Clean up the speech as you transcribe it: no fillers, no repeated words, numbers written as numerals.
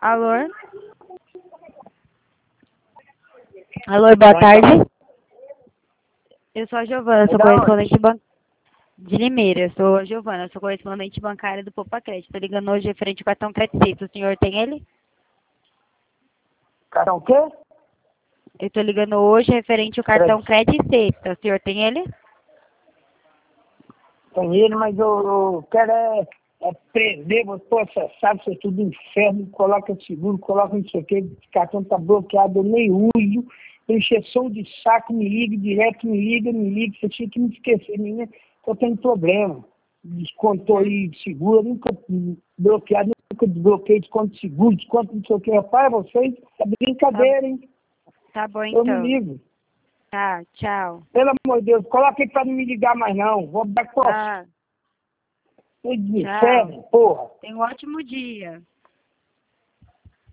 Alô? Alô, boa tarde. Eu sou a Giovana, sou correspondente de Limeira. Eu sou a Giovana, sou correspondente bancária do Poupa Crédito. Estou ligando hoje referente ao cartão Crédito. O senhor tem ele? Cartão o quê? Eu estou ligando hoje referente ao cartão Crédito. O senhor tem ele? Tem ele, mas eu quero prender, vou processar, isso é tudo inferno, coloca seguro, coloca não sei o quê, o cartão tá bloqueado, eu nem uso, encheção de saco, me liga direto, me liga, você tinha que me esquecer, menina, eu tenho problema. Descontou aí de seguro, nunca bloqueado, nunca desbloqueei desconto de seguro, desconto não sei o quê. Rapaz, vocês, é brincadeira, hein? Tá bom, Eu me então. ligo. Tá, tchau. Pelo amor de Deus, coloca aí pra não me ligar mais não, vou dar costa. Tá, De tchau. inferno, porra. Tenha um ótimo dia.